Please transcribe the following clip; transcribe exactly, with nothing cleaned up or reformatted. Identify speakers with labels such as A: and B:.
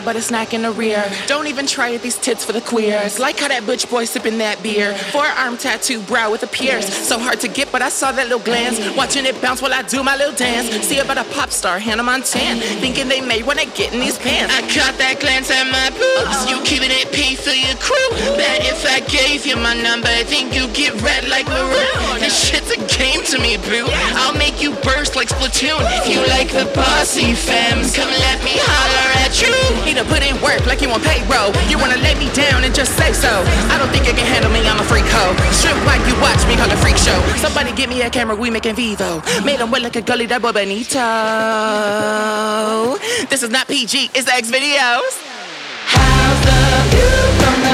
A: front, but a snack in the rear. Don't even try it, these tits for the queers. Like how that butch boy sipping that beer. Forearm tattoo, brow with a pierce. So hard to get, but I saw that little glance. Watching it bounce while I do my little dance. See about a pop star, Hannah Montana. Thinking they made when they get in these pants.
B: I caught that glance at my boobs. You keeping it P for your crew. Bet if I gave you my number, I think you get red like maroon. This shit's a game to me, boo. I'll make you burst like Splatoon. If you like the bossy femmes, come let me holler at you.
A: He done put in work like you on payroll. You wanna lay me down and just say so. I don't think you can handle me, I'm a freak hoe. Strip like you watch me on a freak show. Somebody give me a camera, we making Vivo. Made him wet like a gully, that boy Benito. This is not P G, it's X videos.
C: How's the view from the